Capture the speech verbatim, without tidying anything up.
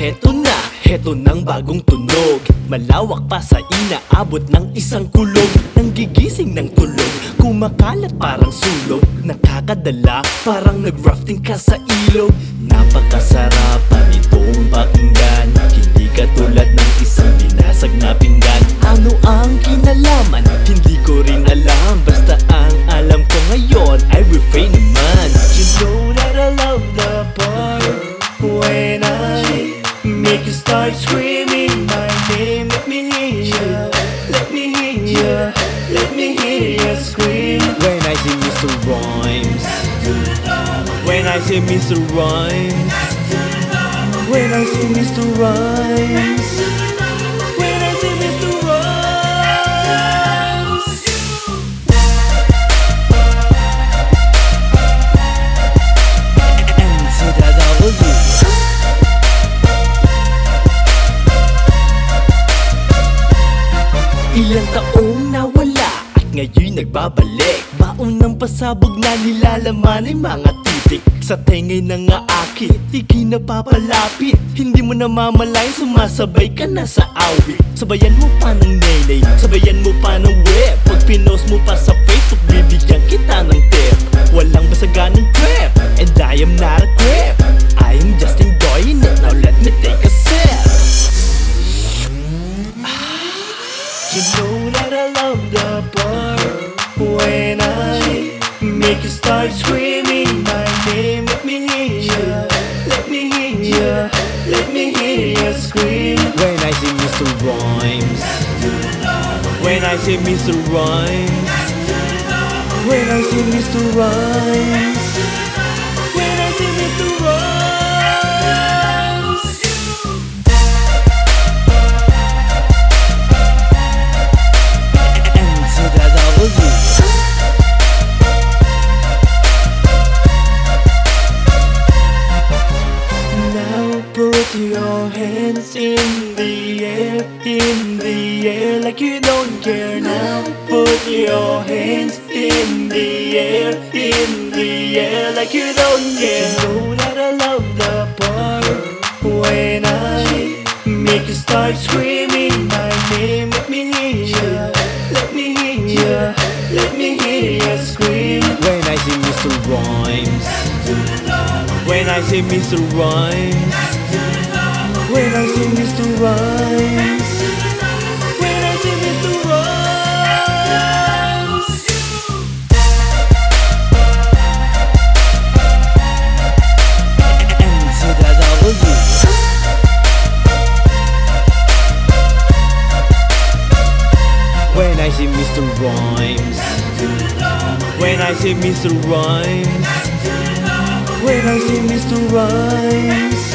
heto na, heto ng bagong tunog. Malawak pa sa inaabot ng isang kulog. Nanggigising ng tulog, kumakalat parang sulog. Nakakadala, parang nag-rafting ka sa ilog. Napakasarap pa nitong pakinggan, hindi katulad ng isang binasag na pinggan. Ano ang kinalaman? Hindi ko rin alam, basta ang alam ko ngayon ay refrain naman. You know that I love the part when I make you start screaming my name. Let me hear you, let me hear you, let me hear you scream. When I see Mister Rhymes, when I see Mister Rhymes, when I see Mister Rhymes, when I see Mister Rhymes. N to the W. Ilang taong nawala at ngayon nagbabalik. Baon ng pasabog na nilalaman ay mga titik. Sa tengay ng aakit, di kinapapalapit. Hindi mo namamalayan, sumasabay ka na sa awit. Sabayan mo pa ng nenay, sabayan mo pa ng web. Pag pinost mo pa sa Facebook, bibigyan kita ng tip. Walang basagan ng crap, and I am not a crap. I am just enjoying it, now let me take a sip. You know that I love the part when I make you start screaming my name. Let me hear you, let me hear you, let me hear you scream. When I see Mister Rhymes, when I see Mister Rhymes, when I see Mister Rhymes, when I see Mister Rhymes. Put your hands in the air, in the air, like you don't care now. Put your hands in the air, in the air, like you don't care. You know that I love the part when I make you start screaming my name. Let me hear you, let me hear you, let me hear you scream. When I see Mister Rhymes, when I see Mister Rhymes, when I see Mister Rhymes, when I see Mister Rhymes. N to the W. When I see Mister Rhymes, when I see Mister Rhymes, when I see Mister Rhymes.